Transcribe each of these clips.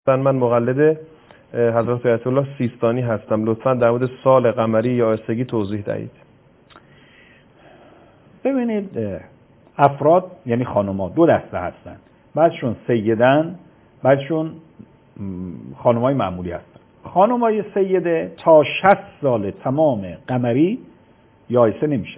من مقلد حضرت آیت الله سیستانی هستم. لطفاً در مورد سال قمری یا آیستگی توضیح دهید. ببینید افراد یعنی خانم‌ها دو دسته هستن، بعضشون سیدن، بعضشون خانم‌های معمولی هستن. خانم‌های سیده تا 60 سال تمام قمری یائسه نمیشن.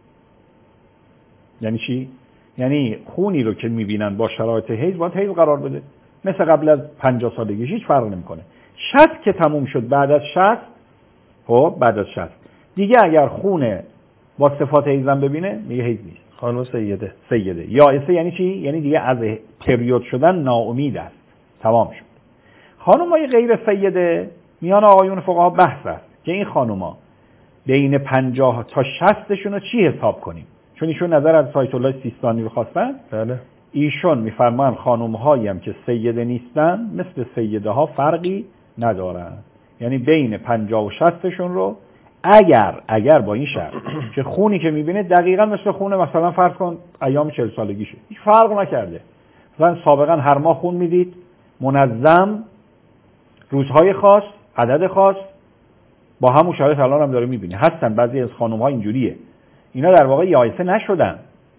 یعنی چی؟ یعنی خونی رو که میبینن با شرایط حیض باید حیض قرار بده، مثل قبل از 50 سالگی هیچ فرق نمیکنه. 60 که تموم شد، بعد از 60 خب بعد از 60 دیگه اگر خون با صفات حیضم ببینه میگه حیض نیست. خانم سیده. یائسه یعنی چی؟ یعنی دیگه از پریود شدن ناامید است، تمام شد. خانم‌های غیر سیده میان آقایون فقها بحث است که این خانم‌ها بین 50 تا 60 شون رو چی حساب کنیم، چون ایشون نظر از آیت الله سیستانی رو خواستن. بله. ایشون میفرمان خانم‌هایی هم که سیده نیستن مثل سیده ها فرقی ندارن، یعنی بین 50 و 60 شون رو اگر با این شرط که خونی که میبینه دقیقاً مثل خون مثلا فرض کن ایام 40 سالگیشه، هیچ فرق نکرده، مثلا سابقا هر ماه خون میدید منظم، روزهای خاص، عدد خاص، با همون شرایط الان هم داره میبینه. هستن بعضی از خانم‌ها اینجوریه، اینا در واقع یائسه نشدن.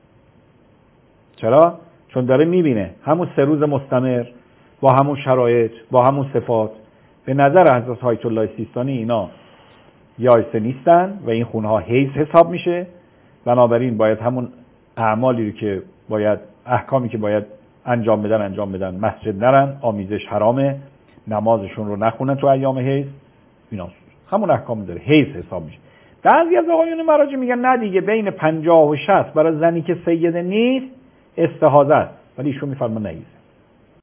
چرا؟ چون داره میبینه همون 3 روز مستمر با همون شرایط با همون صفات. به نظر حضرت آیت الله سیستانی اینا یائسه نیستن و این خونها حیض حساب میشه، بنابراین باید همون اعمالی رو که باید، احکامی که باید انجام بدن، مسجد نرن، آمیزش حرامه، نمازشون رو نخونن تو ایام حیض، اینا همون احکام داره، حیض حساب میشه. بعضی از آقایون مراجع میگن نه دیگه، بین 50 و 60 برای زنی که سیده نیست استحاضه است، ولی ایشون میفرمان نه.